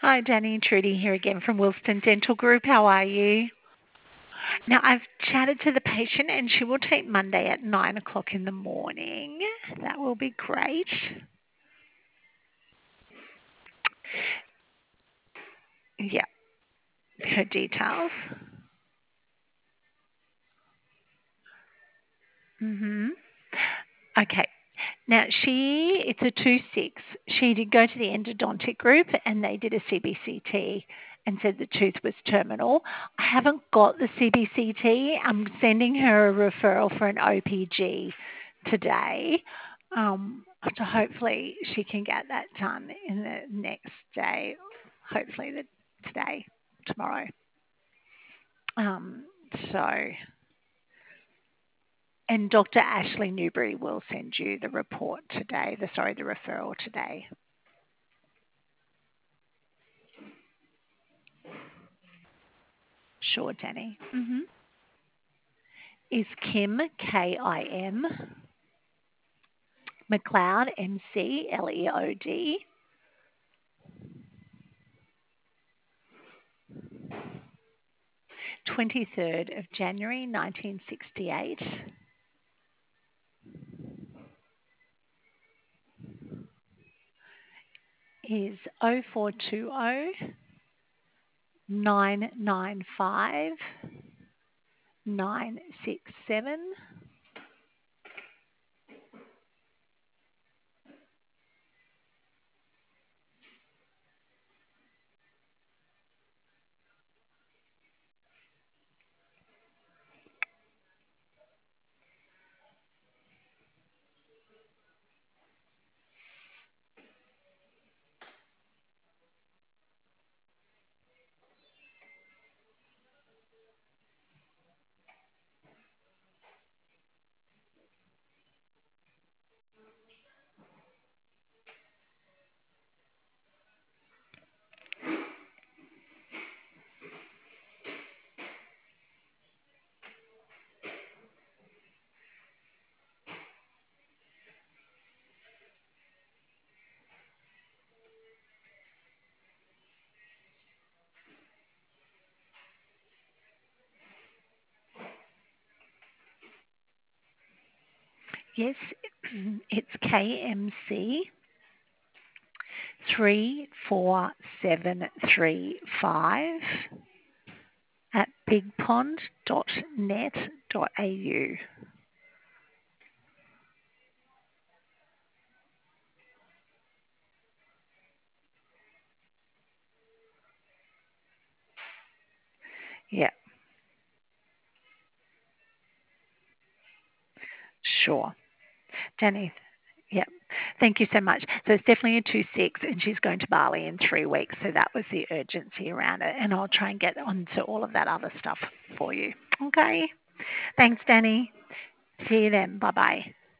Hi, Danny. Trudy here again from Wilston Dental Group. How are you? Now, I've chatted to the patient and she will take Monday at 9 o'clock in the morning. That will be great. Yeah, her details. hmm Okay. Now, it's a 2-6. She did go to the endodontic group and they did a CBCT and said the tooth was terminal. I haven't got the CBCT. I'm sending her a referral for an OPG today. So hopefully she can get that done in the next day, hopefully today, tomorrow. Um, so, and Dr. Ashley Newbury will send you the report today, the referral today. Sure, Danny. Is Kim, Kim, McLeod, McLeod, 23rd of January 1968. Is 0420 995 967. Yes, it's KMC 34735 at bigpond.net.au. Yeah, sure. Danny, yeah. Thank you so much. So it's definitely a 2-6, and she's going to Bali in 3 weeks. So that was the urgency around it. And I'll try and get onto all of that other stuff for you. Okay. Thanks, Danny. See you then. Bye bye.